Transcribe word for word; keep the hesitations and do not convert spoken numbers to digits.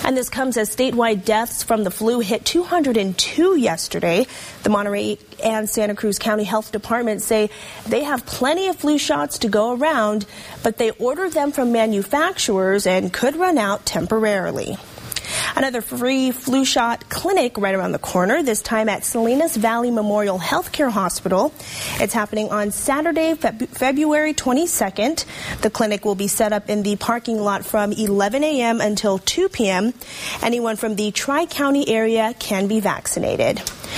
And this comes as statewide deaths from the flu hit two hundred two yesterday. The Monterey and Santa Cruz County Health Departments say they have plenty of flu shots to go around, but they order them from manufacturers and could run out temporarily. Another free flu shot clinic right around the corner, this time at Salinas Valley Memorial Healthcare Hospital. It's happening on Saturday, Feb- February twenty-second. The clinic will be set up in the parking lot from eleven a.m. until two p.m. Anyone from the Tri-County area can be vaccinated.